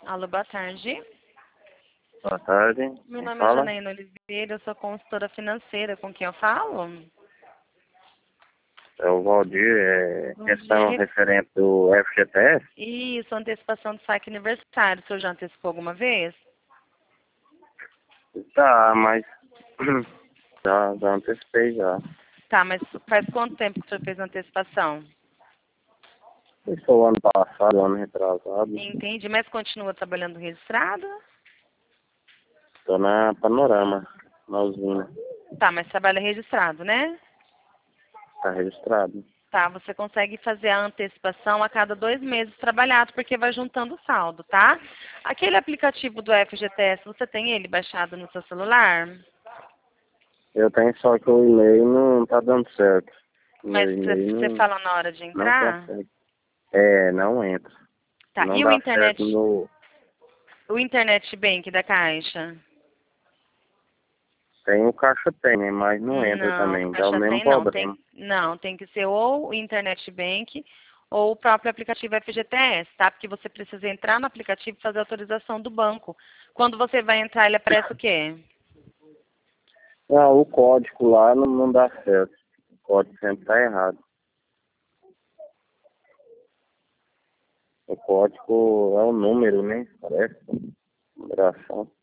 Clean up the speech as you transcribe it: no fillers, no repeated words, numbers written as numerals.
Alô, boa tarde. Boa tarde. Meu Quem nome é fala? Janaína Oliveira, eu sou consultora financeira. Com quem eu falo? É o Valdir. Bom Questão dia. referente do FGTS? Isso, antecipação do saque aniversário. O senhor já antecipou alguma vez? Tá, mas já antecipei já. Tá, mas faz quanto tempo que o senhor fez a antecipação? Isso foi o ano passado, ano retrasado. Entendi, mas continua trabalhando registrado? Tô na Panorama, na usina. Tá, mas trabalha registrado, né? Tá registrado. Tá, você consegue fazer a antecipação a cada 2 meses trabalhado, porque vai juntando o saldo, tá? Aquele aplicativo do FGTS, você tem ele baixado no seu celular? Eu tenho só que o e-mail não tá dando certo. O Mas meu e-mail você fala na hora de não entrar? consegue. Não entra. Tá, Não e o dá certo no... o Internet Bank da Caixa? Tem o Caixa Tem, né? Mas não entra Não, também. Dá o Caixa mesmo tem não. Tem, problema. não, tem que ser ou o Internet Bank ou o próprio aplicativo FGTS, tá? Porque você precisa entrar no aplicativo e fazer a autorização do banco. Quando você vai entrar, ele aparece o quê? O código lá não dá certo. O código sempre tá errado. O código é o número, né? Parece. Numeração.